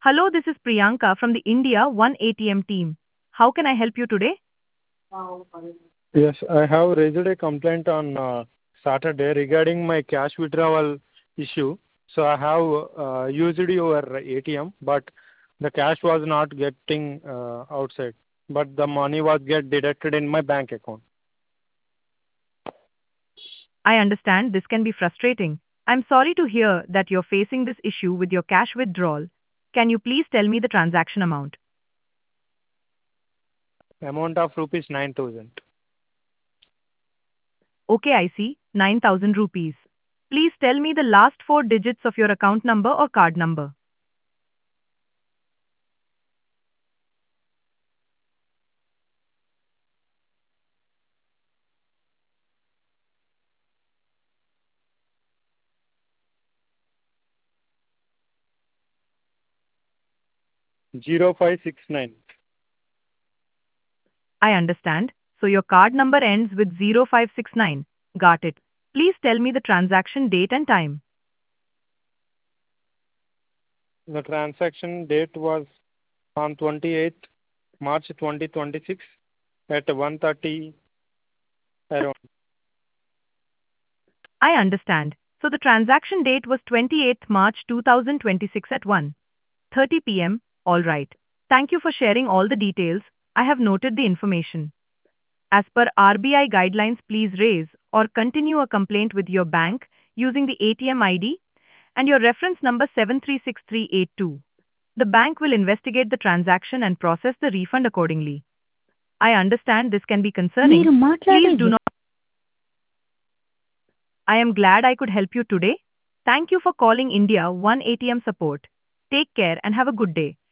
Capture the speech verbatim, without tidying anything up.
Hello, this is Priyanka from the India One A T M team. How can I help you today? Yes, I have raised a complaint on uh, Saturday regarding my cash withdrawal issue. So I have uh, used your A T M, but the cash was not getting uh, outside, but the money was get deducted in my bank account. I understand this can be frustrating. I'm sorry to hear that you're facing this issue with your cash withdrawal. Can you please tell me the transaction amount? Amount of rupees nine thousand. Okay, I see. nine thousand rupees. Please tell me the last four digits of your account number or card number. Zero five six nine. I understand. So your card number ends with zero five six nine. Got it. Please tell me the transaction date and time. The transaction date was on twenty-eighth March twenty twenty-six at one thirty around. I understand. So the transaction date was twenty-eighth March two thousand twenty-six at one thirty p m. All right. Thank you for sharing all the details. I have noted the information. As per R B I guidelines, please raise or continue a complaint with your bank using the A T M I D and your reference number seven three six three eight two. The bank will investigate the transaction and process the refund accordingly. I understand this can be concerning. మీరు Please మాట్లాడేది do not. I am glad I could help you today. Thank you for calling India One A T M support. Take care and have a good day.